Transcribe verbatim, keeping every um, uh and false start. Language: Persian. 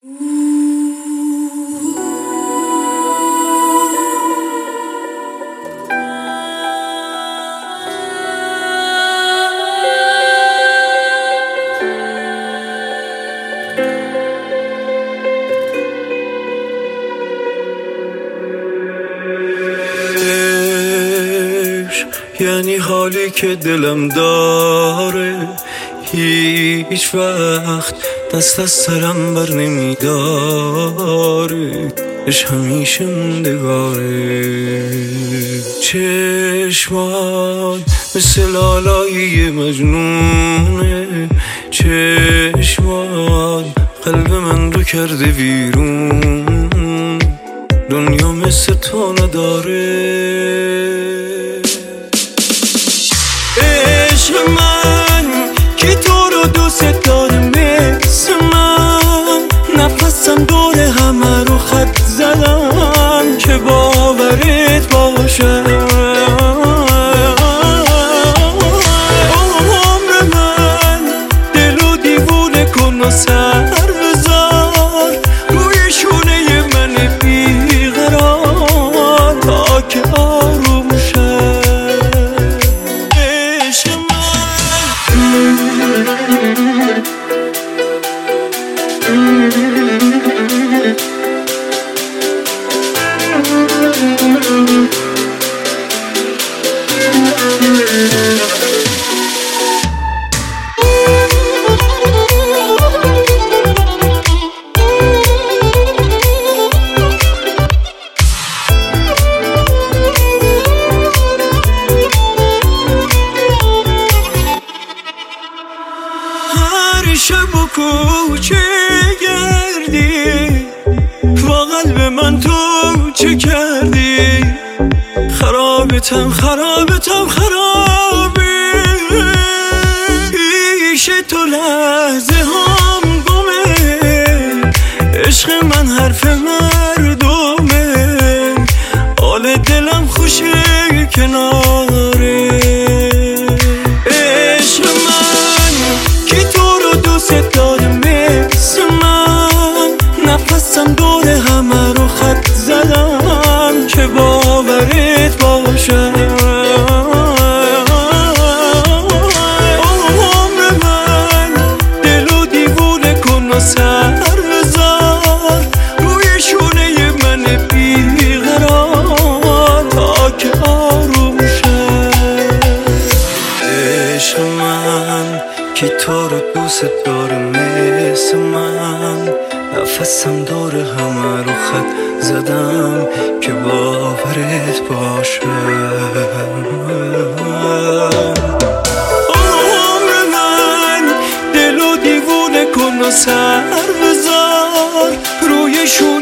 یعنی حالی که دلم داره هیچ وقت دست از سرم بر نمیداره، اش همیشه موندگاره. چشمات مثل لالایی مجنونه، چشمات قلب من رو کرده ویرون، دنیا مثل تو نداره. عشق من که تو رو دوست داره مثل من، نفسم دور همه رو خط زدم که باورت باشه. عمر من دلو دیوونه کن و سر بذار روی شونه من بیقرار تا که آروم شه. هر شب و کوچه گردی با قلب من تو چه کردی؟ خرابتم خرابتم خرابی، پیش تو لحظه هم گمه، عشق من حرف مردمه، حال دلم خوشه کناره. عشق من که تو رو دوست داره مثل من، نفسم دور همه رو خط زدم که باورت باشه. عمر من دلو دیوونه کن و سر بذار روی شونه من بیقرار تا که آروم شه. عشق من که تو رو دوست داره مثل من، نفسم دور همه رو خط زدم که باورت باشه. عمر من دلو دیوونه کن و سر بذار روی شونه